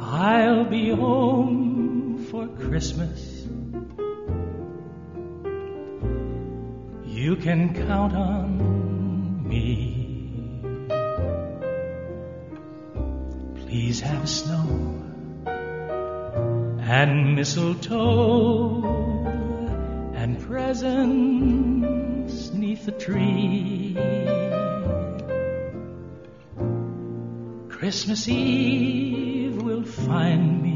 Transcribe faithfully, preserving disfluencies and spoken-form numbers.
I'll be home for Christmas. You can count on me. Please have snow and mistletoe and presents 'neath the tree. Christmas Eve will find me